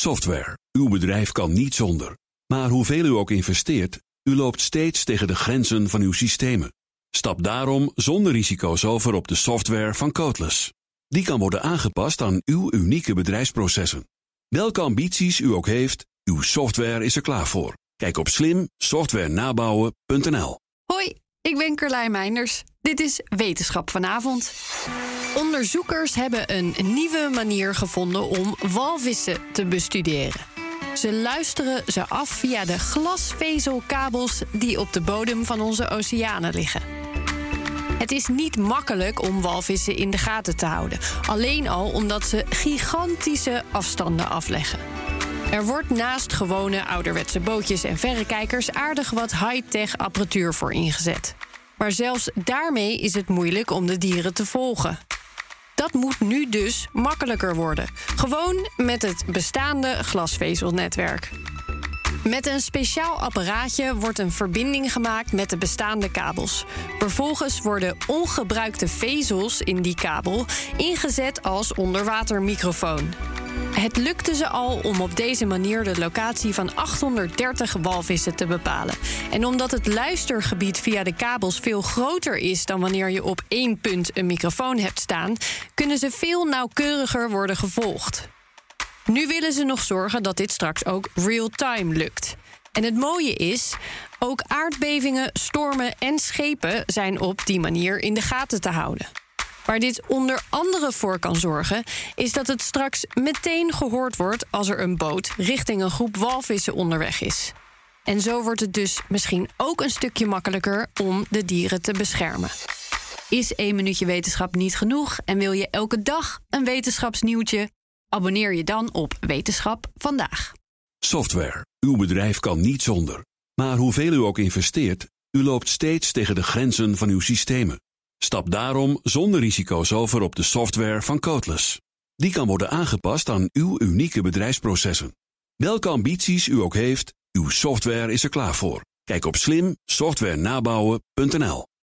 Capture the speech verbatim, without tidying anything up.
Software. Uw bedrijf kan niet zonder. Maar hoeveel u ook investeert, u loopt steeds tegen de grenzen van uw systemen. Stap daarom zonder risico's over op de software van Codeless. Die kan worden aangepast aan uw unieke bedrijfsprocessen. Welke ambities u ook heeft, uw software is er klaar voor. Kijk op slim software nabouwen punt n l. Hoi, ik ben Carlijn Meinders. Dit is Wetenschap vanavond. Onderzoekers hebben een nieuwe manier gevonden om walvissen te bestuderen. Ze luisteren ze af via de glasvezelkabels die op de bodem van onze oceanen liggen. Het is niet makkelijk om walvissen in de gaten te houden. Alleen al omdat ze gigantische afstanden afleggen. Er wordt naast gewone ouderwetse bootjes en verrekijkers aardig wat high-tech apparatuur voor ingezet. Maar zelfs daarmee is het moeilijk om de dieren te volgen. Dat moet nu dus makkelijker worden. Gewoon met het bestaande glasvezelnetwerk. Met een speciaal apparaatje wordt een verbinding gemaakt met de bestaande kabels. Vervolgens worden ongebruikte vezels in die kabel ingezet als onderwatermicrofoon. Het lukte ze al om op deze manier de locatie van achthonderddertig walvissen te bepalen. En omdat het luistergebied via de kabels veel groter is dan wanneer je op één punt een microfoon hebt staan, kunnen ze veel nauwkeuriger worden gevolgd. Nu willen ze nog zorgen dat dit straks ook real-time lukt. En het mooie is, ook aardbevingen, stormen en schepen zijn op die manier in de gaten te houden. Waar dit onder andere voor kan zorgen, is dat het straks meteen gehoord wordt als er een boot richting een groep walvissen onderweg is. En zo wordt het dus misschien ook een stukje makkelijker om de dieren te beschermen. Is één minuutje wetenschap niet genoeg en wil je elke dag een wetenschapsnieuwtje? Abonneer je dan op Wetenschap vandaag. Software. Uw bedrijf kan niet zonder. Maar hoeveel u ook investeert, u loopt steeds tegen de grenzen van uw systemen. Stap daarom zonder risico's over op de software van Codeless. Die kan worden aangepast aan uw unieke bedrijfsprocessen. Welke ambities u ook heeft, uw software is er klaar voor. Kijk op slim software nabouwen punt n l.